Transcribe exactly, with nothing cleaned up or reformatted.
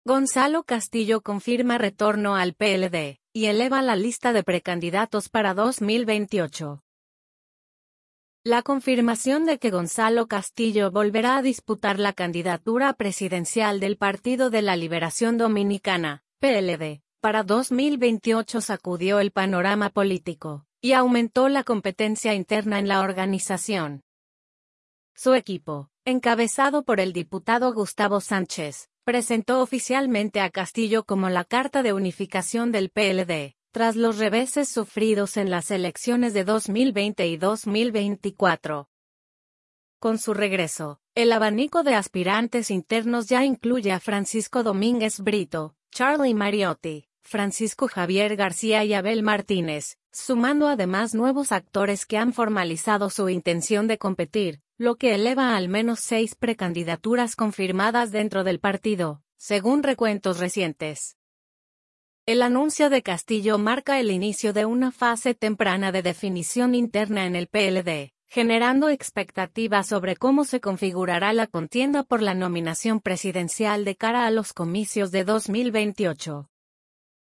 Gonzalo Castillo confirma retorno al P L D, y eleva la lista de precandidatos para dos mil veintiocho. La confirmación de que Gonzalo Castillo volverá a disputar la candidatura presidencial del Partido de la Liberación Dominicana, P L D, para dos mil veintiocho sacudió el panorama político, y aumentó la competencia interna en la organización. Su equipo, encabezado por el diputado Gustavo Sánchez, presentó oficialmente a Castillo como la carta de unificación del P L D, tras los reveses sufridos en las elecciones de dos mil veinte y dos mil veinticuatro. Con su regreso, el abanico de aspirantes internos ya incluye a Francisco Domínguez Brito, Charly Mariotti, Francisco Javier García y Abel Martínez, sumando además nuevos actores que han formalizado su intención de competir, lo que eleva a al menos seis precandidaturas confirmadas dentro del partido, según recuentos recientes. El anuncio de Castillo marca el inicio de una fase temprana de definición interna en el P L D, generando expectativas sobre cómo se configurará la contienda por la nominación presidencial de cara a los comicios de dos mil veintiocho.